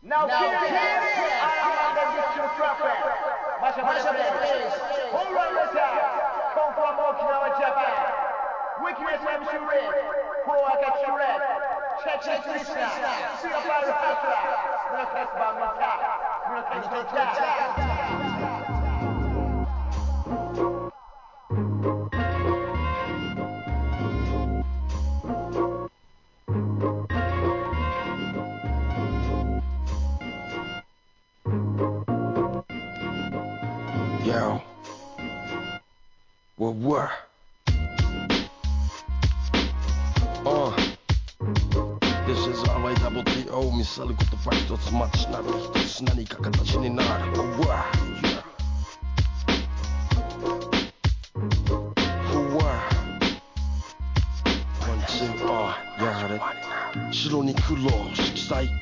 Now kill it! I am the district prophet. Mash up the place. Who run the time? Come from Okinawa, Japan. Wickedness I'm sure. Poor like a shred. Check it, listener. See up our hustler. Me no catch by me tap. Me no catch no tap. Yo, what? This is RATTO 見去る言葉一つマッチなる一つ何か形になるやれ白に黒色彩